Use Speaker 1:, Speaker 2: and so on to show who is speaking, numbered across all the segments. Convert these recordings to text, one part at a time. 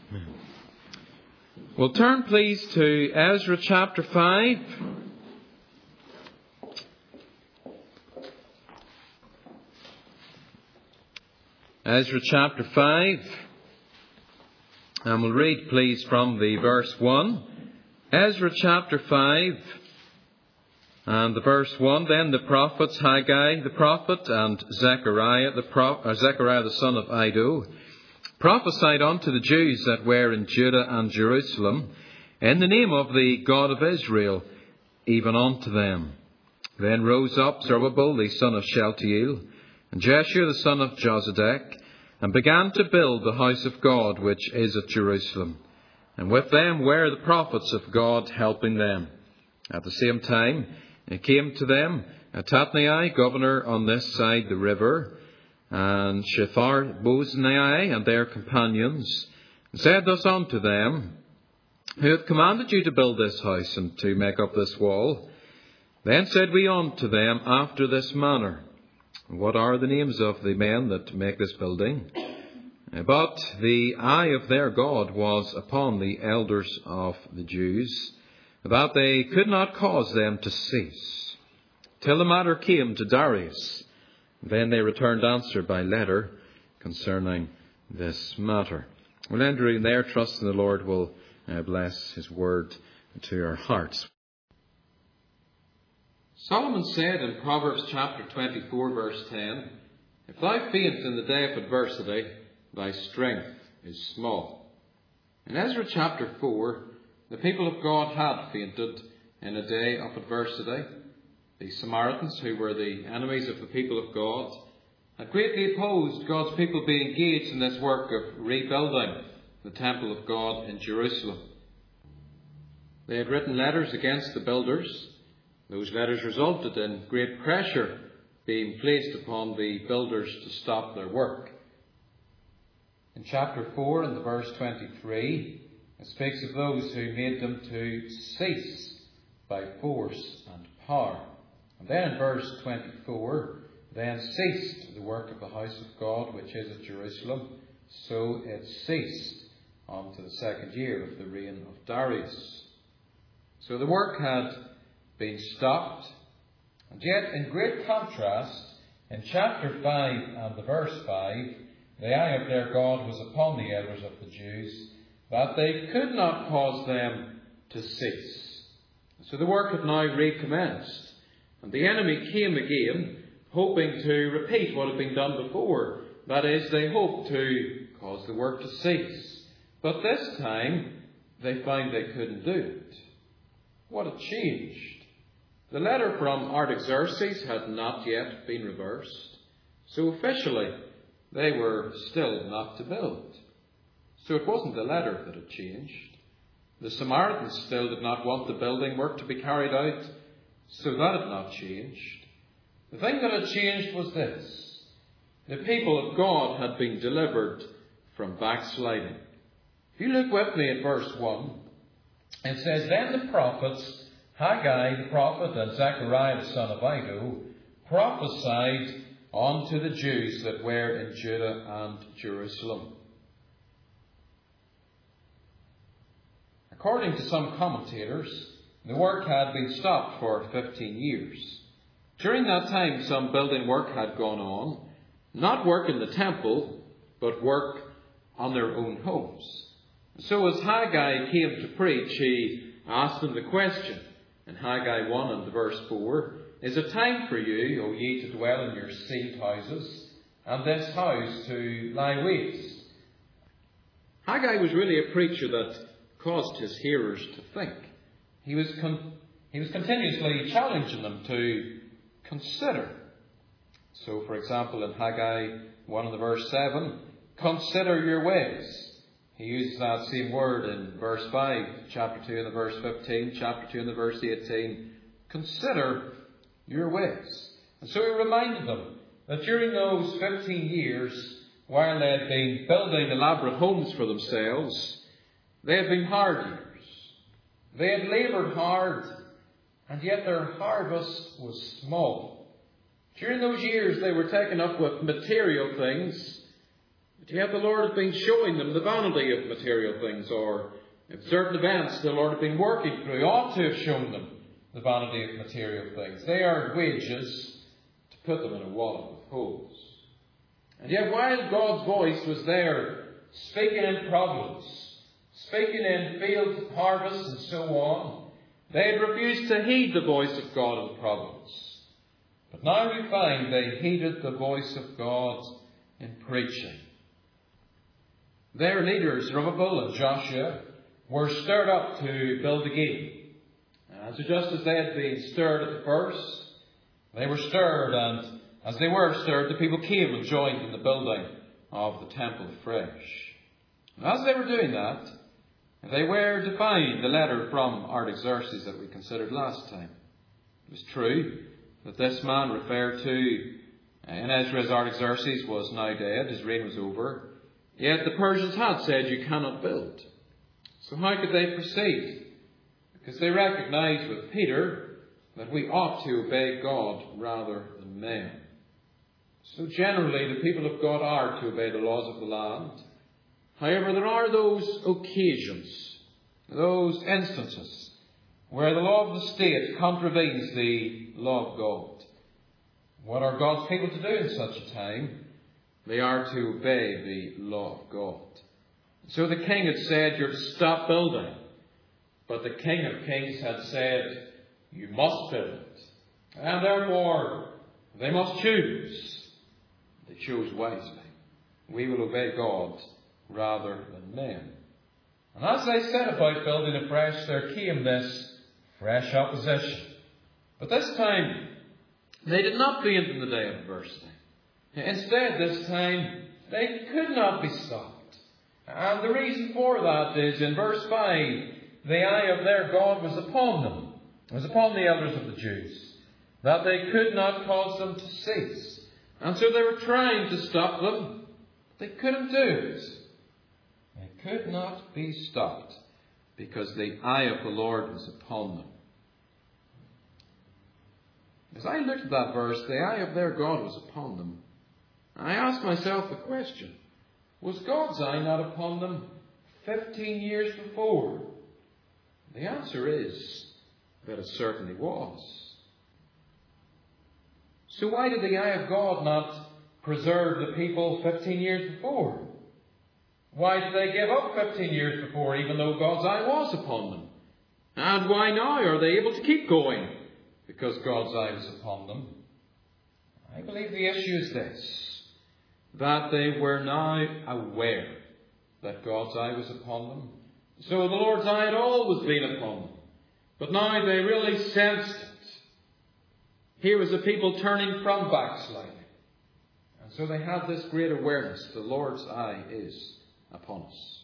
Speaker 1: Well, turn please to Ezra chapter 5. Ezra chapter 5. And we'll read please from the verse 1. Ezra chapter 5 and the verse 1. Then the prophets Haggai the prophet and Zechariah the son of Iddo prophesied unto the Jews that were in Judah and Jerusalem in the name of the God of Israel, even unto them. Then rose up Zerubbabel the son of Shealtiel and Jeshua the son of Jozadak, and began to build the house of God which is at Jerusalem. And with them were the prophets of God helping them. At the same time it came to them Tatnai, governor on this side the river, and Shethar-boznai and their companions, said thus unto them, Who hath commanded you to build this house and to make up this wall? Then said we unto them after this manner, What are the names of the men that make this building? But the eye of their God was upon the elders of the Jews, that they could not cause them to cease, till the matter came to Darius. Then they returned answer by letter concerning this matter. We'll end reading there, trust in the Lord will bless his word to our hearts. Solomon said in Proverbs chapter 24 verse 10, If thou faint in the day of adversity, thy strength is small. In Ezra chapter 4, the people of God had fainted in a day of adversity. The Samaritans, who were the enemies of the people of God, had greatly opposed God's people being engaged in this work of rebuilding the temple of God in Jerusalem. They had written letters against the builders. Those letters resulted in great pressure being placed upon the builders to stop their work. In chapter 4 and the verse 23, it speaks of those who made them to cease by force and power. And then in verse 24, then ceased the work of the house of God which is at Jerusalem, so it ceased unto the second year of the reign of Darius. So the work had been stopped, and yet in great contrast, in chapter 5 and the verse 5, the eye of their God was upon the elders of the Jews, that they could not cause them to cease. So the work had now recommenced. And the enemy came again, hoping to repeat what had been done before. That is, they hoped to cause the work to cease. But this time, they found they couldn't do it. What had changed? The letter from Artaxerxes had not yet been reversed. So officially, they were still not to build. So it wasn't the letter that had changed. The Samaritans still did not want the building work to be carried out. So that had not changed. The thing that had changed was this. The people of God had been delivered from backsliding. If you look with me at verse 1, it says, Then the prophets, Haggai the prophet and Zechariah the son of Iddo, prophesied unto the Jews that were in Judah and Jerusalem. According to some commentators, the work had been stopped for 15 years. During that time, some building work had gone on. Not work in the temple, but work on their own homes. So as Haggai came to preach, he asked them the question in Haggai 1 and verse 4, Is it time for you, O ye, to dwell in your seed houses, and this house to lie waste? Haggai was really a preacher that caused his hearers to think. He was continuously challenging them to consider. So, for example, in Haggai 1 and verse 7, consider your ways. He uses that same word in verse 5, chapter 2 and verse 15, chapter 2 and verse 18. Consider your ways. And so he reminded them that during those 15 years, while they had been building elaborate homes for themselves, they had been hard years. They had laboured hard, and yet their harvest was small. During those years, they were taken up with material things But yet the Lord has been showing them the vanity of material things, or if certain events the Lord has been working through ought to have shown them the vanity of material things. They are wages to put them in a wallet with holes. And yet while God's voice was there, speaking in problems, speaking in fields of harvest and so on, they had refused to heed the voice of God in providence. But now we find they heeded the voice of God in preaching. Their leaders, Zerubbabel and Joshua, were stirred up to build again. And so just as they had been stirred at the first, they were stirred, and as they were stirred, the people came and joined in the building of the temple afresh. And as they were doing that, they were defying the letter from Artaxerxes that we considered last time. It was true that this man referred to in Ezra's Artaxerxes was now dead, his reign was over. Yet the Persians had said, you cannot build. So how could they proceed? Because they recognized with Peter that we ought to obey God rather than men. So generally the people of God are to obey the laws of the land. However, there are those occasions, those instances, where the law of the state contravenes the law of God. What are God's people to do in such a time? They are to obey the law of God. So the king had said, you're to stop building. But the King of Kings had said, you must build. And therefore, they must choose. They chose wisely. We will obey God rather than men. And as they set about building afresh, there came this fresh opposition. But this time, they did not faint in the day of adversity. Instead, this time, they could not be stopped. And the reason for that is in verse 5, the eye of their God was upon them. It was upon the elders of the Jews, that they could not cause them to cease. And so they were trying to stop them. They couldn't do it. They could not be stopped because the eye of the Lord was upon them. As I looked at that verse, the eye of their God was upon them. I asked myself the question, was God's eye not upon them 15 years before? The answer is that it certainly was. So why did the eye of God not preserve the people 15 years before? Why did they give up 15 years before, even though God's eye was upon them? And why now are they able to keep going? Because God's eye was upon them. I believe the issue is this, that they were now aware that God's eye was upon them. So the Lord's eye had always been upon them. But now they really sensed it. Here was the people turning from backsliding. And so they had this great awareness. The Lord's eye is upon us.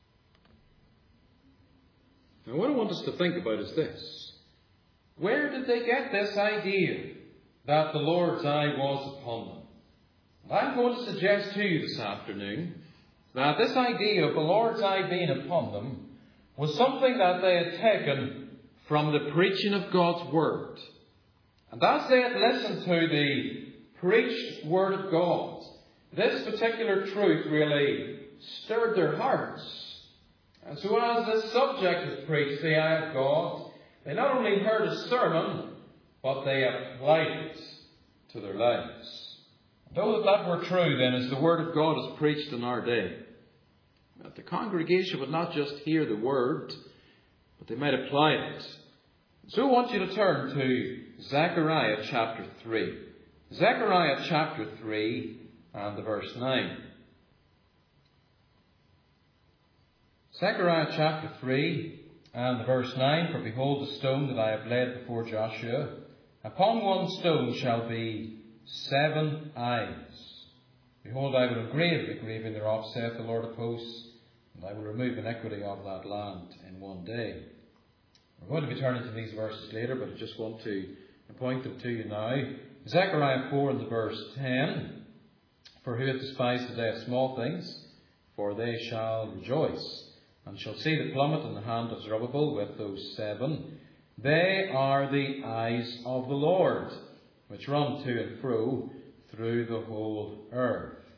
Speaker 1: Now what I want us to think about is this. Where did they get this idea that the Lord's eye was upon them? And I'm going to suggest to you this afternoon that this idea of the Lord's eye being upon them was something that they had taken from the preaching of God's Word. And as they had listened to the preached Word of God, this particular truth really stirred their hearts. And so as this subject was preached, the eye of God, they not only heard a sermon, but they applied it to their lives. Though that were true, then, as the Word of God is preached in our day, that the congregation would not just hear the Word, but they might apply it. So I want you to turn to Zechariah chapter 3. Zechariah chapter 3 and the verse 9. Zechariah chapter 3 and the verse 9. For behold, the stone that I have laid before Joshua, upon one stone shall be 7 eyes. Behold, I will engrave the graving thereof, saith the Lord of hosts, and I will remove iniquity of that land in one day. We're going to be turning to these verses later, but I just want to point them to you now. Zechariah 4 and the verse 10. For who hath despised the day of small things? For they shall rejoice, and shall see the plummet in the hand of Zerubbabel with those 7. They are the eyes of the Lord, which run to and fro through the whole earth.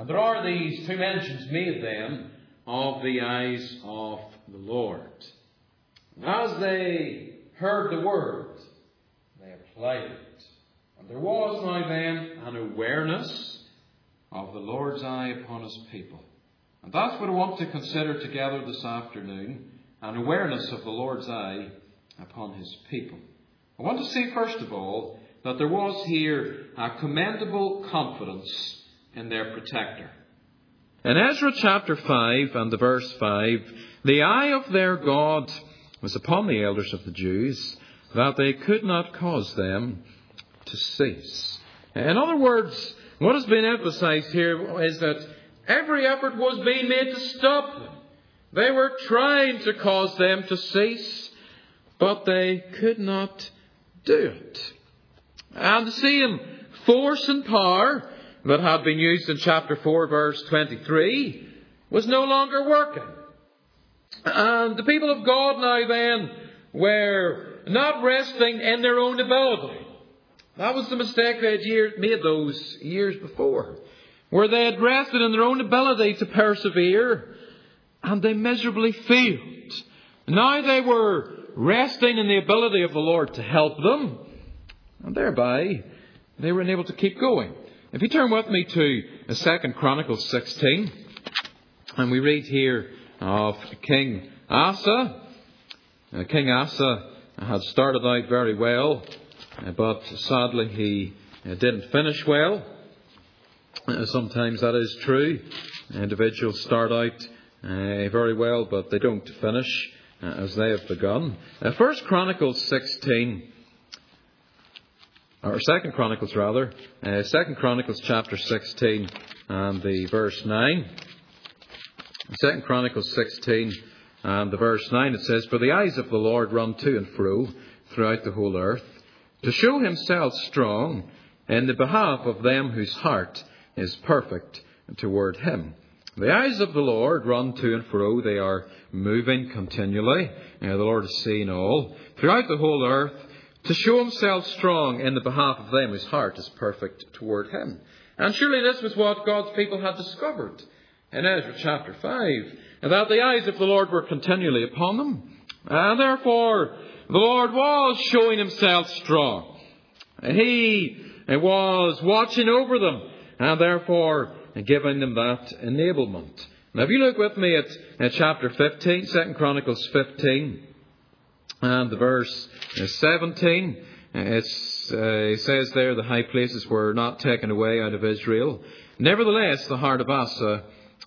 Speaker 1: And there are these two mentions made then of the eyes of the Lord. And as they heard the word, they applied it. And there was now then an awareness of the Lord's eye upon His people. And that's what I want to consider together this afternoon, an awareness of the Lord's eye upon His people. I want to see first of all that there was here a commendable confidence in their protector. In Ezra chapter 5 and the verse 5, the eye of their God was upon the elders of the Jews, that they could not cause them to cease. In other words, what has been emphasized here is that every effort was being made to stop them. They were trying to cause them to cease, but they could not do it. And the same force and power that had been used in chapter 4, verse 23, was no longer working. And the people of God now then were not resting in their own ability. That was the mistake they had made those years before, where they had rested in their own ability to persevere, and they miserably failed. Now they were resting in the ability of the Lord to help them, and thereby they were unable to keep going. If you turn with me to 2 Chronicles 16, and we read here of King Asa. King Asa had started out very well, but sadly he didn't finish well. Sometimes that is true. Individuals start out very well, but they don't finish as they have begun. 1 Chronicles 16, or 2 Chronicles rather, 2 Chronicles chapter 16 and the verse 9. 2 Chronicles 16 and the verse 9, it says, "For the eyes of the Lord run to and fro throughout the whole earth, to show Himself strong in the behalf of them whose heart is perfect toward Him." The eyes of the Lord run to and fro. They are moving continually. The Lord is seeing all throughout the whole earth, to show Himself strong in the behalf of them whose heart is perfect toward Him. And surely this was what God's people had discovered in Ezra chapter 5, that the eyes of the Lord were continually upon them. And therefore, the Lord was showing Himself strong. He was watching over them, and therefore giving them that enablement. Now, if you look with me at chapter 15, 2 Chronicles 15, and the verse 17, it says there, "The high places were not taken away out of Israel. Nevertheless, the heart of Asa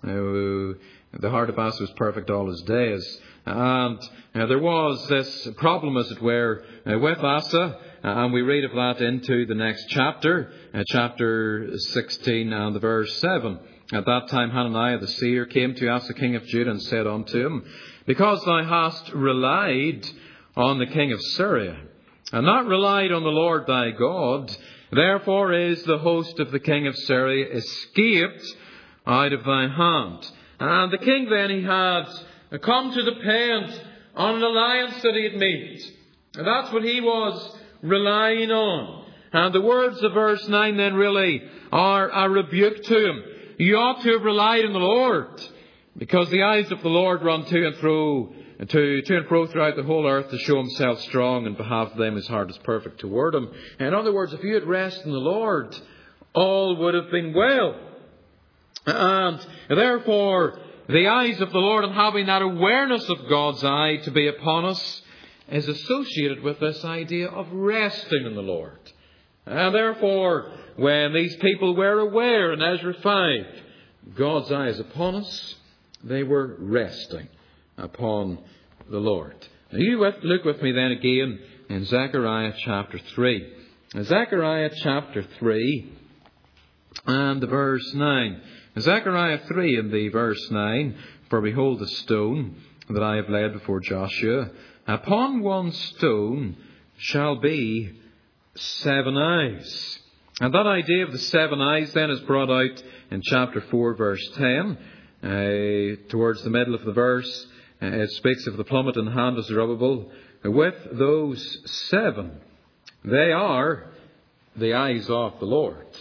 Speaker 1: was perfect all his days." And there was this problem, as it were, with Asa, and we read of that into the next chapter, chapter 16 and the verse 7. "At that time Hananiah the seer came to Asa king of Judah and said unto him, Because thou hast relied on the king of Syria, and not relied on the Lord thy God, therefore is the host of the king of Syria escaped out of thy hand." And the king then, he had come to depend on an alliance that he had made. And that's what he was relying on. And the words of verse 9 then really are a rebuke to him. You ought to have relied on the Lord, because the eyes of the Lord run to and fro throughout the whole earth, to show Himself strong in behalf of them whose heart is perfect toward Him. In other words, if you had rested in the Lord, all would have been well. And therefore, the eyes of the Lord, and having that awareness of God's eye to be upon us, is associated with this idea of resting in the Lord. And therefore, when these people were aware in Ezra 5, God's eye is upon us, they were resting upon the Lord. Now you look with me then again in Zechariah chapter 3. Zechariah chapter 3 and the verse 9. Zechariah 3 and the verse 9. "For behold the stone that I have laid before Joshua, upon one stone shall be 7 eyes." And that idea of the 7 eyes then is brought out in chapter 4 verse 10. Towards the middle of the verse, it speaks of the plummet in the hand of Zerubbabel. With those 7, they are the eyes of the Lord.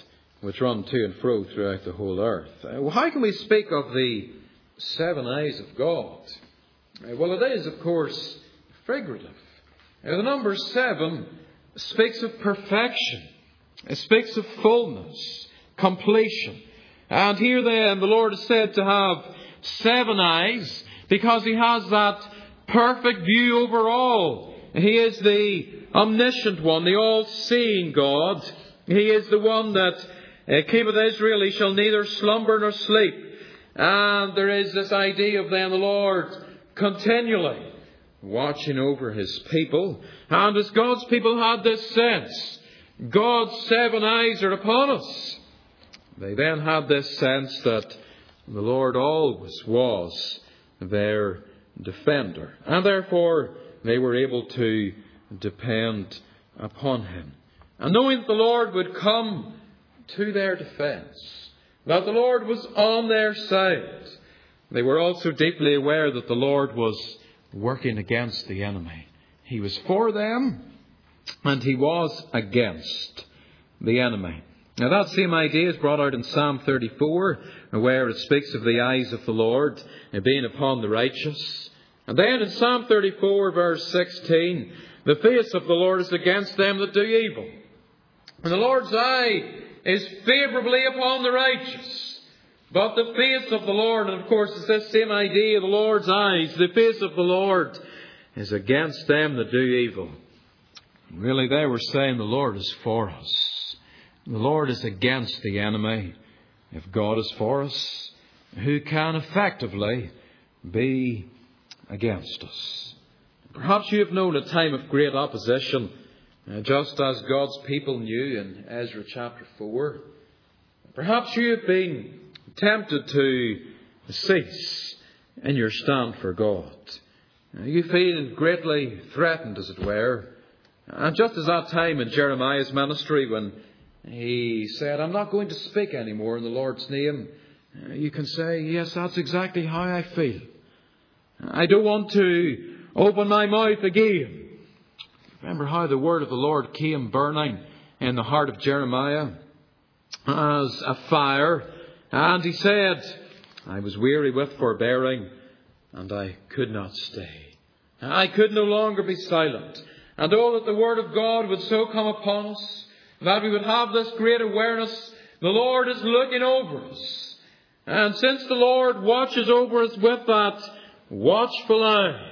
Speaker 1: which run to and fro throughout the whole earth. How can we speak of the 7 eyes of God? Well, it is, of course, figurative. The number 7 speaks of perfection. It speaks of fullness, completion. And here then, the Lord is said to have 7 eyes because He has that perfect view over all. He is the omniscient one, the all-seeing God. He is the one that came with Israel. He shall neither slumber nor sleep. And there is this idea of then the Lord continually watching over His people. And as God's people had this sense, God's 7 eyes are upon us, they then had this sense that the Lord always was their defender. And therefore they were able to depend upon Him. And knowing that the Lord would come to their defence, that the Lord was on their side, they were also deeply aware that the Lord was working against the enemy. He was for them and He was against the enemy. Now that same idea is brought out in Psalm 34, where it speaks of the eyes of the Lord being upon the righteous. And then in Psalm 34 verse 16, the face of the Lord is against them that do evil. And the Lord's eye is favourably upon the righteous. But the face of the Lord, and of course it's this same idea, the Lord's eyes, the face of the Lord is against them that do evil. Really, they were saying the Lord is for us. The Lord is against the enemy. If God is for us, who can effectively be against us? Perhaps you have known a time of great opposition, just as God's people knew in Ezra chapter 4. Perhaps you have been tempted to cease in your stand for God. You feel greatly threatened, as it were. And just as that time in Jeremiah's ministry when he said, I'm not going to speak anymore in the Lord's name, you can say, yes, that's exactly how I feel. I don't want to open my mouth again. Remember how the word of the Lord came burning in the heart of Jeremiah as a fire. And he said, I was weary with forbearing, and I could not stay. I could no longer be silent. And oh, that the word of God would so come upon us, that we would have this great awareness, the Lord is looking over us. And since the Lord watches over us with that watchful eye,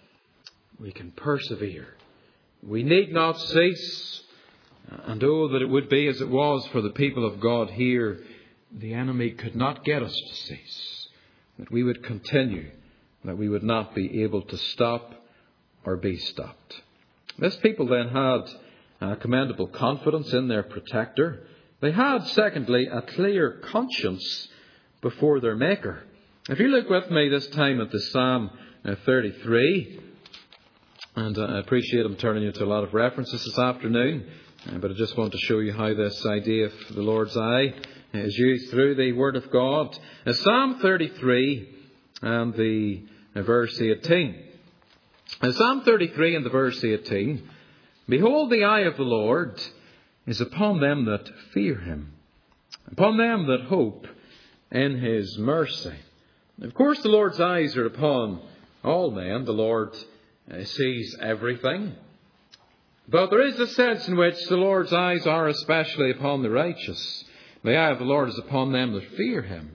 Speaker 1: we can persevere. We need not cease. And oh, that it would be as it was for the people of God here. The enemy could not get us to cease. That we would continue. That we would not be able to stop or be stopped. This people then had a commendable confidence in their protector. They had, secondly, a clear conscience before their Maker. If you look with me this time at the Psalm 33, and I appreciate I'm turning you to a lot of references this afternoon, but I just want to show you how this idea of the Lord's eye is used through the Word of God. Psalm 33 and the verse 18. Psalm 33 and the verse 18. Behold, the eye of the Lord is upon them that fear Him, upon them that hope in His mercy. Of course, the Lord's eyes are upon all men. The Lord sees everything. But there is a sense in which the Lord's eyes are especially upon the righteous. The eye of the Lord is upon them that fear Him.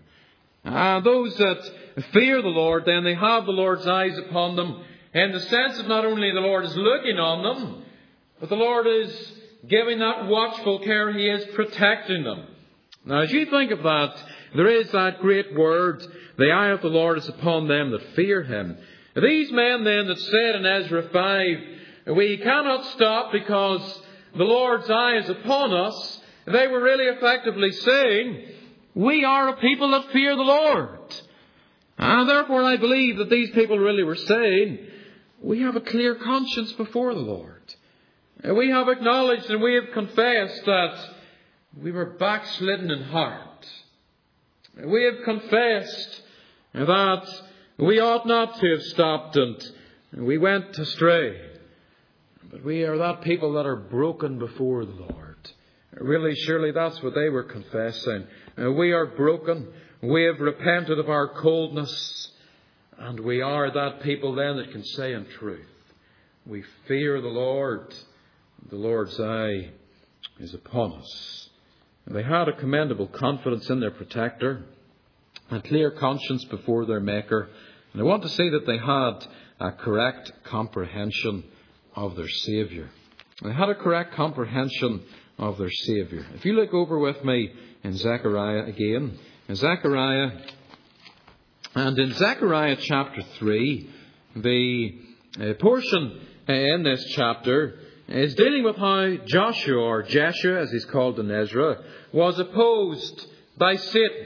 Speaker 1: Those that fear the Lord, then they have the Lord's eyes upon them, in the sense that not only the Lord is looking on them, but the Lord is giving that watchful care. He is protecting them. Now, as you think of that, there is that great word, the eye of the Lord is upon them that fear Him. These men then that said in Ezra 5, we cannot stop because the Lord's eye is upon us, they were really effectively saying, we are a people that fear the Lord. And therefore I believe that these people really were saying, we have a clear conscience before the Lord. We have acknowledged and we have confessed that we were backslidden in heart. We have confessed that we ought not to have stopped and we went astray. But we are that people that are broken before the Lord. Really, surely that's what they were confessing. We are broken. We have repented of our coldness. And we are that people then that can say in truth, we fear the Lord. The Lord's eye is upon us. And they had a commendable confidence in their protector, a clear conscience before their Maker. And I want to say that they had a correct comprehension of their Saviour. They had a correct comprehension of their Saviour. If you look over with me in Zechariah again, in Zechariah chapter 3, the portion in this chapter is dealing with how Joshua, or Jeshua as he's called in Ezra, was opposed by Satan.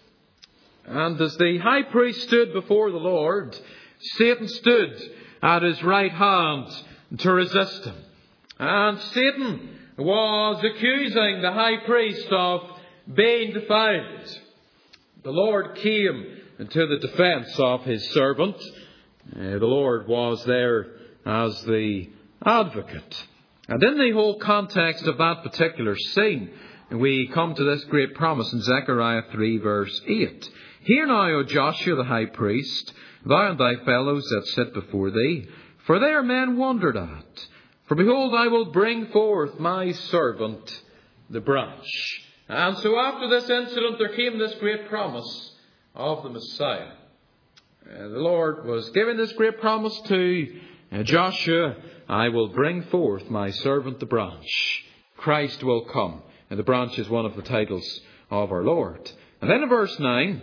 Speaker 1: And as the high priest stood before the Lord, Satan stood at his right hand to resist him. And Satan was accusing the high priest of being defiled. The Lord came to the defence of his servant. The Lord was there as the advocate. And in the whole context of that particular scene, we come to this great promise in Zechariah 3 verse 8. Hear now, O Joshua the high priest, thou and thy fellows that sit before thee, for they are men wondered at. For behold, I will bring forth my servant, the branch. And so after this incident, there came this great promise of the Messiah. The Lord was giving this great promise to Joshua, I will bring forth my servant, the branch. Christ will come. And the branch is one of the titles of our Lord. And then in verse 9,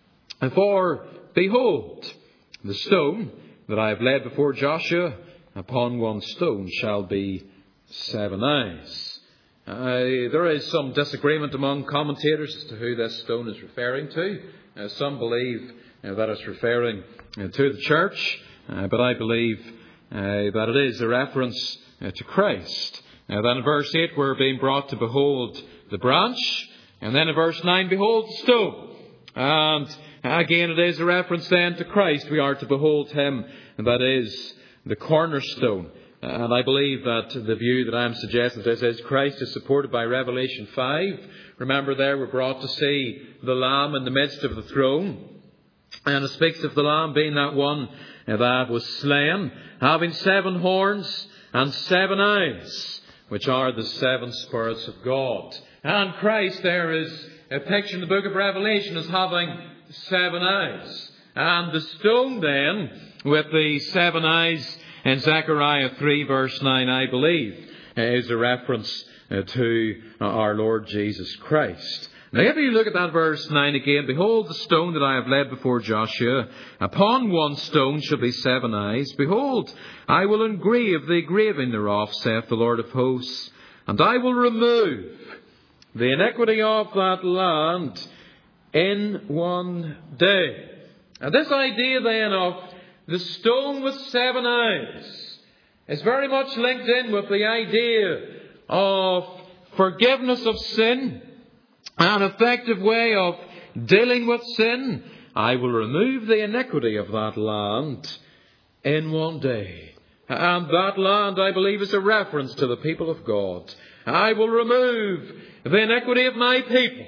Speaker 1: for behold, the stone that I have laid before Joshua, upon one stone shall be 7 eyes. There is some disagreement among commentators as to who this stone is referring to. Some believe that it's referring to the church, but I believe that it is a reference to Christ. Then in verse 8 we're being brought to behold the branch, and then in verse 9 behold the stone. And again it is a reference then to Christ. We are to behold him, and that is the cornerstone. And I believe that the view that I'm suggesting this is Christ is supported by Revelation 5. Remember there we're brought to see the Lamb in the midst of the throne. And it speaks of the Lamb being that one that was slain, having 7 horns and 7 eyes, which are the 7 spirits of God. And Christ there is a picture in the book of Revelation as having 7 eyes. And the stone then, with the 7 eyes in Zechariah 3 verse 9, I believe, is a reference to our Lord Jesus Christ. Now if you look at that verse 9 again, behold the stone that I have laid before Joshua, upon one stone shall be 7 eyes. Behold, I will engrave the engraving thereof, saith the Lord of hosts, and I will remove the iniquity of that land in one day. And this idea then of the stone with 7 eyes is very much linked in with the idea of forgiveness of sin, an effective way of dealing with sin. I will remove the iniquity of that land in one day. And that land, I believe, is a reference to the people of God. I will remove the iniquity of my people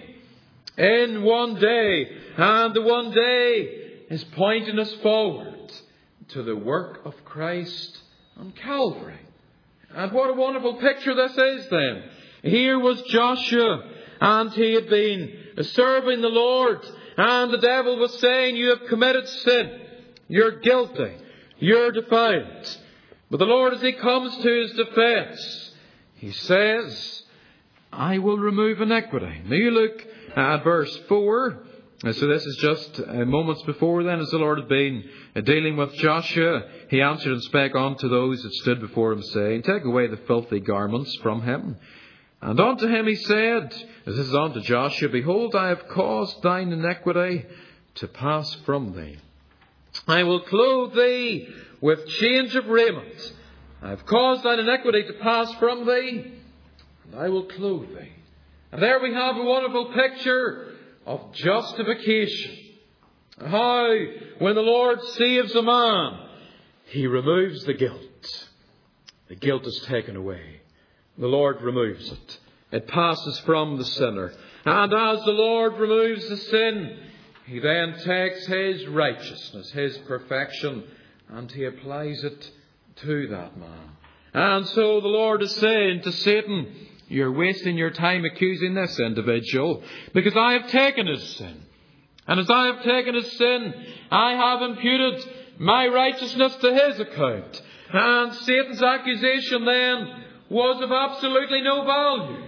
Speaker 1: in one day. And the one day is pointing us forward to the work of Christ on Calvary. And what a wonderful picture this is then. Here was Joshua, and he had been serving the Lord, and the devil was saying, you have committed sin, you're guilty, you're defiled. But the Lord, as he comes to his defence, he says, I will remove iniquity. Now you look at verse 4. So this is just moments before then, as the Lord had been dealing with Joshua. He answered and spake unto those that stood before him, saying, take away the filthy garments from him. And unto him he said, as this is unto Joshua, behold, I have caused thine iniquity to pass from thee. I will clothe thee with change of raiment. I have caused thine iniquity to pass from thee, and I will clothe thee. And there we have a wonderful picture of justification. How, when the Lord saves a man, he removes the guilt. The guilt is taken away. The Lord removes it. It passes from the sinner. And as the Lord removes the sin, He then takes His righteousness, His perfection, and He applies it to that man. And so the Lord is saying to Satan, you're wasting your time accusing this individual, because I have taken his sin. And as I have taken his sin, I have imputed my righteousness to his account. And Satan's accusation then was of absolutely no value.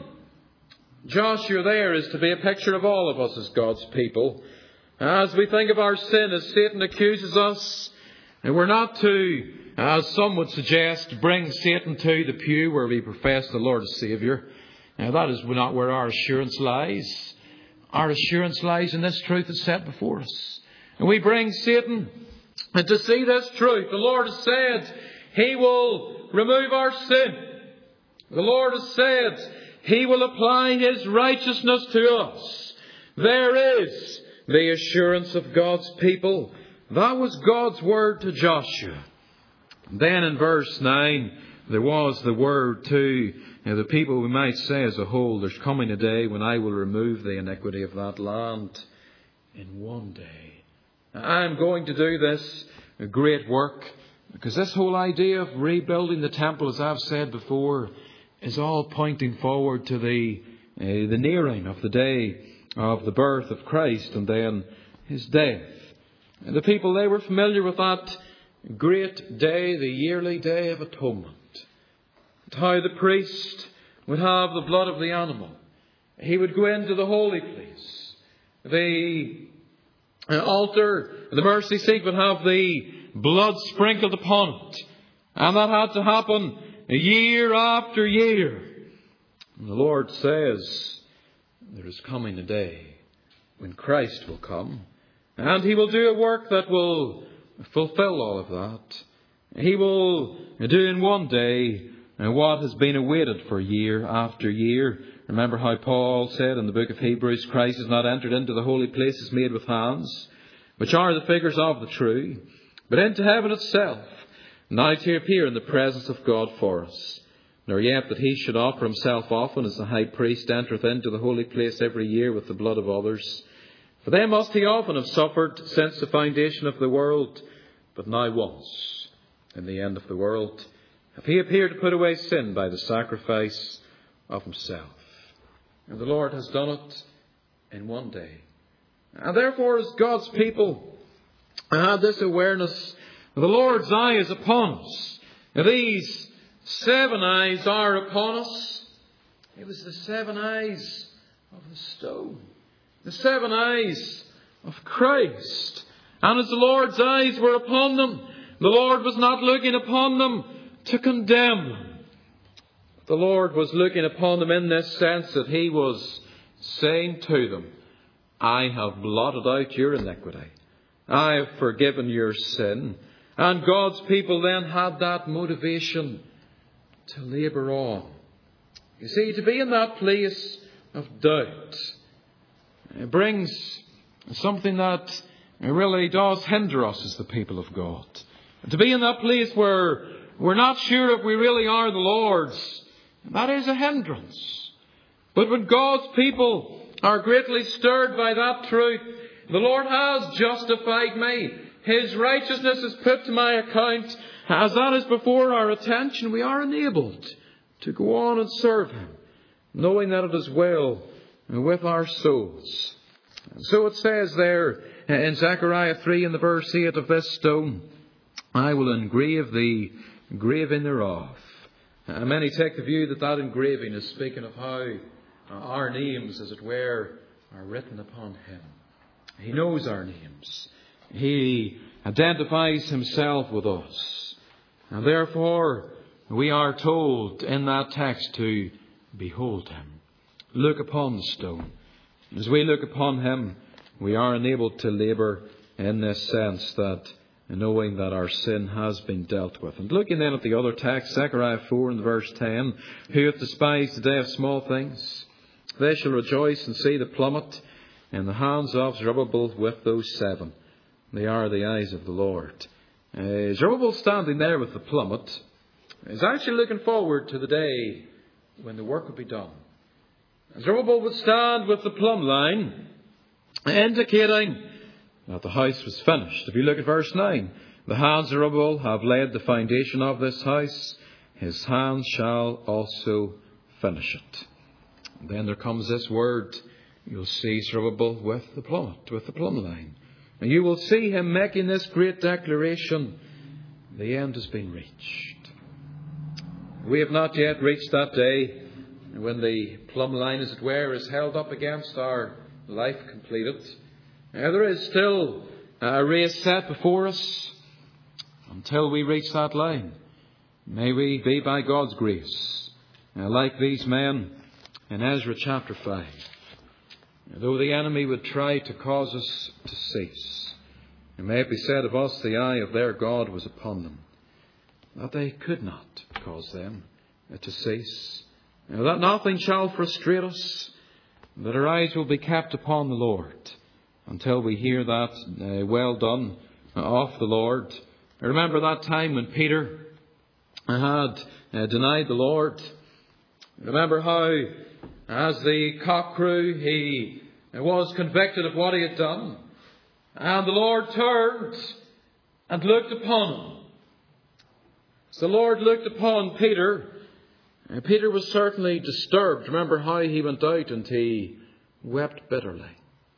Speaker 1: Joshua there is to be a picture of all of us as God's people. As we think of our sin, as Satan accuses us, and we're not to, as some would suggest, bring Satan to the pew where we profess the Lord as Saviour. Now that is not where our assurance lies. Our assurance lies in this truth that's set before us. And we bring Satan to see this truth. The Lord has said He will remove our sin. The Lord has said He will apply His righteousness to us. There is the assurance of God's people. That was God's word to Joshua. Then in verse 9, there was the word to the people, we might say as a whole, there's coming a day when I will remove the iniquity of that land in one day. I'm going to do this great work, because this whole idea of rebuilding the temple, as I've said before, is all pointing forward to the nearing of the day of the birth of Christ and then His death. And the people, they were familiar with that great day, the yearly Day of Atonement. And how the priest would have the blood of the animal. He would go into the holy place. The altar, the mercy seat, would have the blood sprinkled upon it. And that had to happen year after year. And the Lord says there is coming a day when Christ will come. And He will do a work that will fulfill all of that. He will do in one day what has been awaited for year after year. Remember how Paul said in the book of Hebrews, Christ has not entered into the holy places made with hands, which are the figures of the true, but into heaven itself, now to appear in the presence of God for us. Nor yet that He should offer Himself often, as the high priest entereth into the holy place every year with the blood of others. For then must He often have suffered since the foundation of the world, but now once, in the end of the world, hath He appeared to put away sin by the sacrifice of Himself. And the Lord has done it in one day. And therefore, as God's people, I had this awareness, the Lord's eye is upon us. These 7 eyes are upon us. It was the 7 eyes of the stone. The 7 eyes of Christ. And as the Lord's eyes were upon them, the Lord was not looking upon them to condemn them. The Lord was looking upon them in this sense that He was saying to them, I have blotted out your iniquity. I have forgiven your sin. And God's people then had that motivation to labour on. You see, to be in that place of doubt, it brings something that really does hinder us as the people of God. To be in that place where we're not sure if we really are the Lord's, that is a hindrance. But when God's people are greatly stirred by that truth, the Lord has justified me. His righteousness is put to my account. As that is before our attention, we are enabled to go on and serve Him, knowing that it is well with our souls. And so it says there in Zechariah 3 in the verse 8 of this stone, I will engrave the engraving thereof. Many take the view that that engraving is speaking of how our names, as it were, are written upon Him. He knows our names. He identifies Himself with us. And therefore, we are told in that text to behold Him. Look upon the stone. As we look upon Him, we are enabled to labour in this sense, that knowing that our sin has been dealt with. And looking then at the other text, Zechariah 4 and verse 10, who hath despised the day of small things, they shall rejoice and see the plummet in the hands of Zerubbabel with those 7. They are the eyes of the Lord. Zerubbabel standing there with the plummet is actually looking forward to the day when the work will be done. Zerubbabel would stand with the plumb line, indicating that the house was finished. If you look at verse 9, the hands of Zerubbabel have laid the foundation of this house. His hands shall also finish it. And then there comes this word. You'll see Zerubbabel with the plumb line. And you will see him making this great declaration. The end has been reached. We have not yet reached that day when the plumb line, as it were, is held up against our life completed. There is still a race set before us until we reach that line. May we be, by God's grace, like these men in Ezra chapter 5. Though the enemy would try to cause us to cease, it may be said of us, the eye of their God was upon them, that they could not cause them to cease, that nothing shall frustrate us, that our eyes will be kept upon the Lord until we hear that well done of the Lord. I remember that time when Peter had denied the Lord. Remember how, as the cock crew, he was convicted of what he had done. And the Lord turned and looked upon him. So the Lord looked upon Peter. And Peter was certainly disturbed. Remember how he went out and he wept bitterly.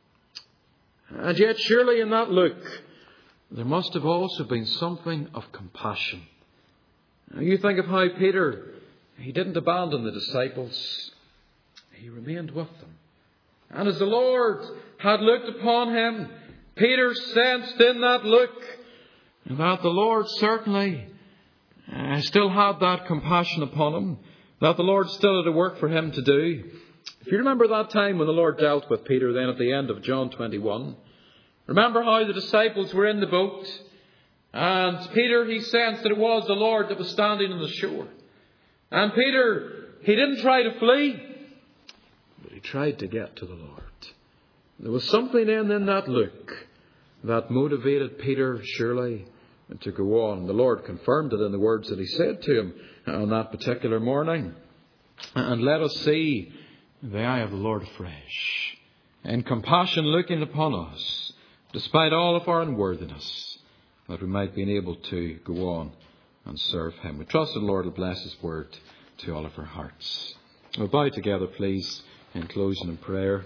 Speaker 1: And yet surely in that look, there must have also been something of compassion. You think of how Peter, he didn't abandon the disciples. He remained with them. And as the Lord had looked upon him, Peter sensed in that look that the Lord certainly still had that compassion upon him, that the Lord still had a work for him to do. If you remember that time when the Lord dealt with Peter then at the end of John 21, remember how the disciples were in the boat, and Peter, he sensed that it was the Lord that was standing on the shore. And Peter, he didn't try to flee, but he tried to get to the Lord. There was something in that look that motivated Peter surely to go on. The Lord confirmed it in the words that he said to him on that particular morning. And let us see the eye of the Lord afresh, in compassion looking upon us, despite all of our unworthiness, that we might be able to go on and serve him. We trust the Lord will bless his word to all of our hearts. We'll bow together, please, in closing in prayer.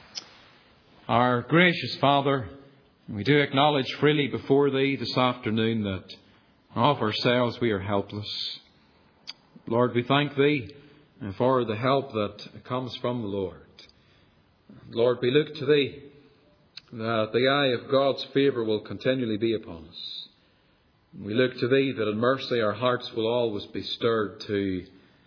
Speaker 1: Our gracious Father, we do acknowledge freely before thee this afternoon that of ourselves we are helpless. Lord, we thank thee for the help that comes from the Lord. Lord, we look to thee that the eye of God's favour will continually be upon us. We look to thee that in mercy our hearts will always be stirred to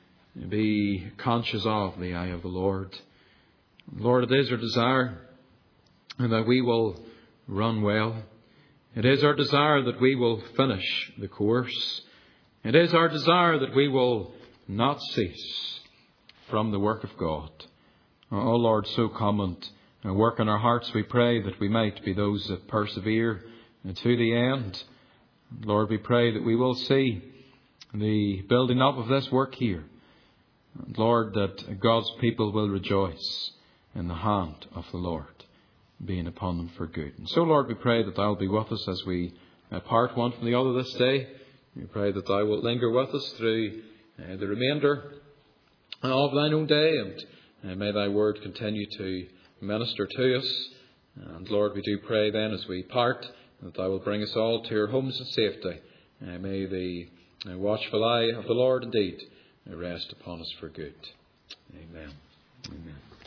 Speaker 1: be conscious of the eye of the Lord. Lord, it is our desire that we will run well. It is our desire that we will finish the course. It is our desire that we will not cease from the work of God. Oh Lord, so come and work in our hearts, we pray, that we might be those that persevere to the end. Lord, we pray that we will see the building up of this work here. Lord, that God's people will rejoice in the hand of the Lord being upon them for good. And so, Lord, we pray that thou will be with us as we part one from the other this day. We pray that thou wilt linger with us through the remainder of thine own day, and may thy word continue to minister to us. And Lord, we do pray then as we part that thou wilt bring us all to our homes in safety. May the watchful eye of the Lord indeed rest upon us for good. Amen. Amen.